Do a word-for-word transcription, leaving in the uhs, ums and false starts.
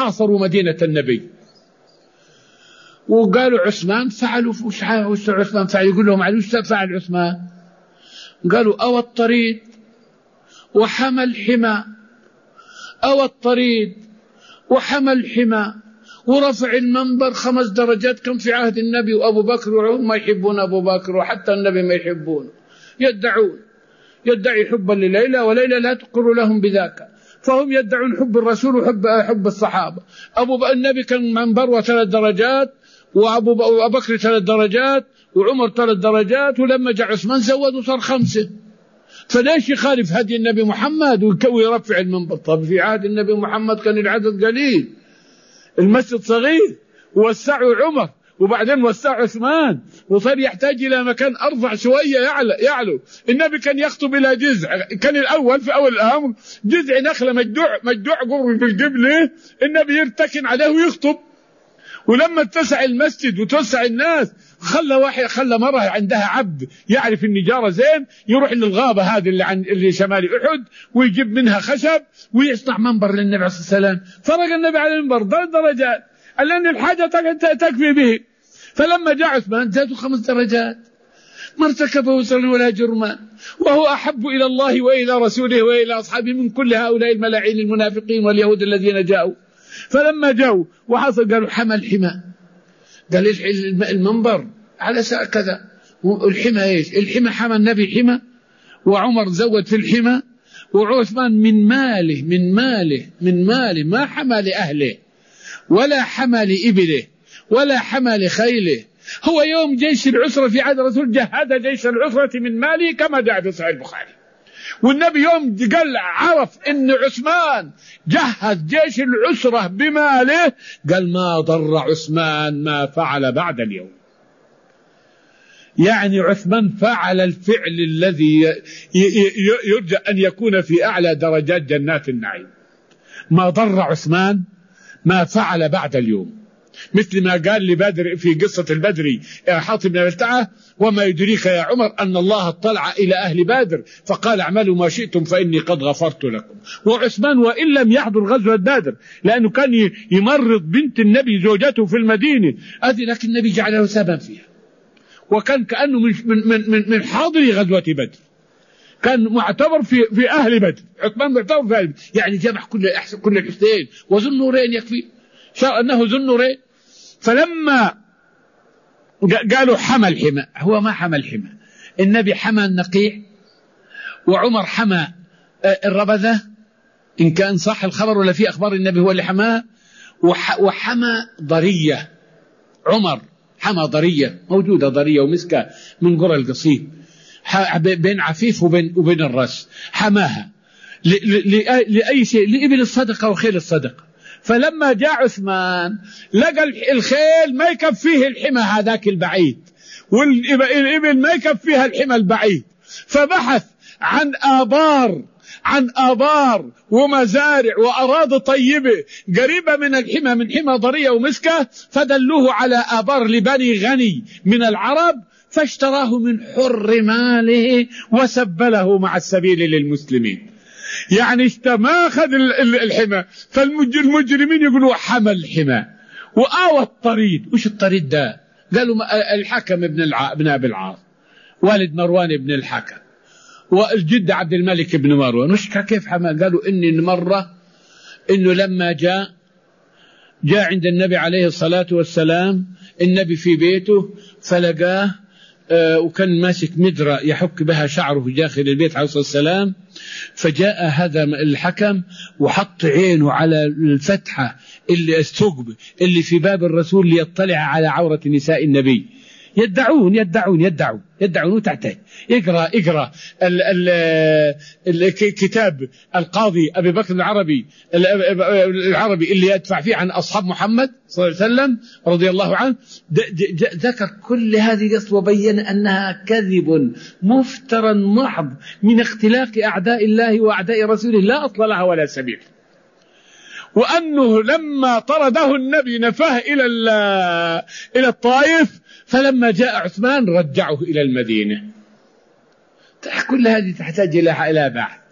حاصروا مدينة النبي. وقالوا عثمان فعلوا وش عثمان فعل؟ يقول لهم وش فعل عثمان؟ قالوا أو الطريد وحمى الحمى، أو الطريد وحمى الحمى ورفع المنبر خمس درجات كم في عهد النبي وأبو بكر وعمر ما يحبون أبو بكر وحتى النبي ما يحبون، يدعون يدعي حبا لليلى وليلى لا تقر لهم بذاك، فهم يدعون حب الرسول وحب حب الصحابة. أبو النبي كان منبر ثلاث درجات وأبو بكر ثلاث درجات وعمر ثلاث درجات، ولما جاء عثمان زود وصار خمسة. فليش يخالف هدي النبي محمد ويرفع المنبر؟ طب في عهد النبي محمد كان العدد قليل، المسجد صغير، ووسعوا عمر وبعدين وسع عثمان وصار يحتاج إلى مكان أرفع شوية يعلو, يعلو. النبي كان يخطب إلى جذع، كان الأول في أول الأمر جذع نخلة مجدوع مجدوع قرب في القبلة، النبي يرتكن عليه ويخطب. ولما اتسع المسجد وتوسع الناس خلى واحد خلى مرة عندها عبد يعرف النجارة زين يروح للغابة هذه اللي عن اللي شمال أحد ويجيب منها خشب ويصنع منبر للنبي عليه الصلاة والسلام. فرق النبي على المنبر ثلاث درجات لأن الحاجة تكفي به. فلما جاء عثمان زادوا خمس درجات ما ارتكبه وصل ولا جرمان، وهو أحب إلى الله وإلى رسوله وإلى أصحابه من كل هؤلاء الملاعين المنافقين واليهود الذين جاءوا. فلما جاءوا وحصل قالوا حمى الحمى، قال ايش المنبر على ساعة كذا، والحمى ايش؟ الحمى حمى النبي حمى، وعمر زود في الحمى، وعثمان من ماله من ماله من ماله ما حمى لأهله ولا حمى لإبله ولا حمى لخيله. هو يوم جيش العسرة في عهد الرسول جهد جيش العسرة من ماله كما جاء في صحيح البخاري. والنبي يوم قال عرف ان عثمان جهز جيش العسرة بماله قال ما ضر عثمان ما فعل بعد اليوم. يعني عثمان فعل الفعل الذي يرجى أن يكون في أعلى درجات جنات النعيم. ما ضر عثمان ما فعل بعد اليوم، مثل ما قال لبدر في قصة البدري حاطب بن بلتعة وما يدريك يا عمر أن الله اطلع إلى أهل بدر فقال اعملوا ما شئتم فإني قد غفرت لكم. وعثمان وإن لم يحضر غزوة بدر لأنه كان يمرض بنت النبي زوجته في المدينة هذه، لكن النبي جعله سببا فيها، وكان كأنه من, من, من, من حاضر غزوة بدر، كان معتبر في, في أهل بدر. عثمان معتبر في أهل بدر، يعني جمع كل الأحسن كل الحسين وذو النورين يكفي، شاء أنه ذو النورين. فلما قالوا حمى الحمى، هو ما حمى الحمى، النبي حمى النقيع وعمر حمى الربذة إن كان صح الخبر ولا في أخبار النبي هو اللي حماه، وحمى ضرية، عمر حمى ضرية موجودة ضرية ومسكة من قرى القصيم بين عفيف وبين, وبين الرأس حماها لأي شيء، لإبل الصدقة وخيل الصدقة. فلما جاء عثمان لقى الخيل ما يكفيه الحمى هذاك البعيد والإبل ما يكفيها الحمى البعيد، فبحث عن آبار عن آبار ومزارع وأراضي طيبة قريبة من الحمى من حمى ضرية ومسكة، فدلوه على آبار لبني غني من العرب فاشتراه من حر ماله وسبله مع السبيل للمسلمين. يعني ما أخذ الحمى، فالمجرمين يقولوا حمى الحمى وآوى الطريد. وش الطريد ده؟ قالوا الحكم ابن الع... ابن أبي العاص والد مروان بن الحكم والجد عبد الملك بن مروان. وش كيف حمى؟ قالوا إن مرة إنه لما جاء جاء عند النبي عليه الصلاة والسلام النبي في بيته فلقاه آه وكان ماسك مدرة يحك بها شعره في داخل البيت عليه الصلاة والسلام، فجاء هذا الحكم وحط عينه على الفتحة اللي الثقب اللي في باب الرسول ليطلع على عورة نساء النبي. يدعون يدعون يدعون يدعون وتحتاج اقرأ اقرأ ال ال الكتاب القاضي أبي بكر العربي العربي اللي يدفع فيه عن أصحاب محمد صلى الله عليه وسلم رضي الله عنه، ذكر كل هذه قصة وبين أنها كذب مفترى محض من اختلاق أعداء الله وأعداء رسوله لا أصل لها ولا سبيل، وأنه لما طرده النبي نفاه إلى إلى الطائف، فلما جاء عثمان رجعه إلى المدينة. كل هذه تحتاج إلى بحث.